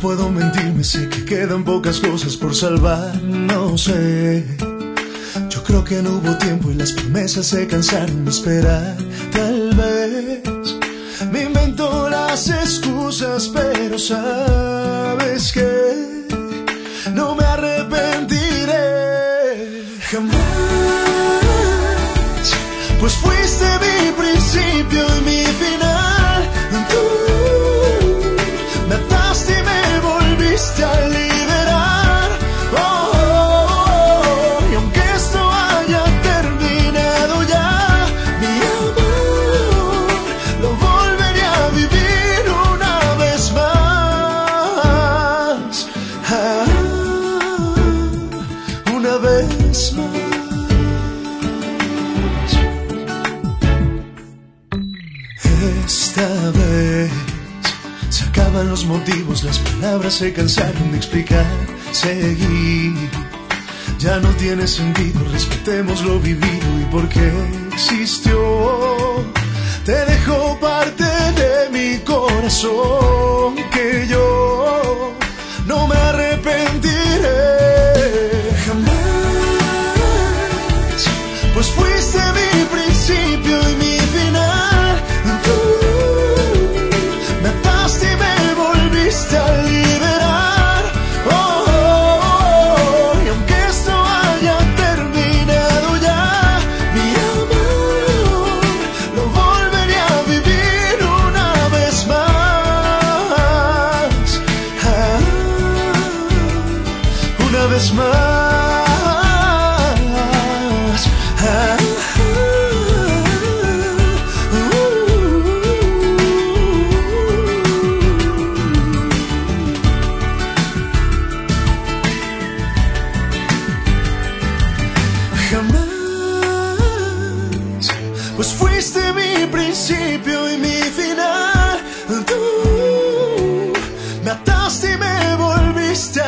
puedo mentirme, sé que quedan pocas cosas por salvar, no sé. Yo creo que no hubo tiempo y las promesas se cansaron de esperar. Tal vez me invento las excusas, pero sabes que no me arrepentiré jamás, pues fuiste mi principio y mi final. Tú me ataste y me volviste a liberar. Oh, oh, oh, y aunque esto haya terminado ya, mi amor, lo volveré a vivir una vez más. Ah, una vez más. Esta vez se acaban los motivos, las palabras se cansaron de explicar. Seguir ya no tiene sentido, respetemos lo vivido y por qué existió. Te dejo parte de mi corazón que yo no me arrepentiré jamás, pues fuiste mi principio y mi final. A liberar. Oh, oh, oh, y aunque esto haya terminado ya, mi amor, lo volveré a vivir una vez más. Ah, una vez más. Ah, pues fuiste mi principio y mi final. Tú me ataste y me volviste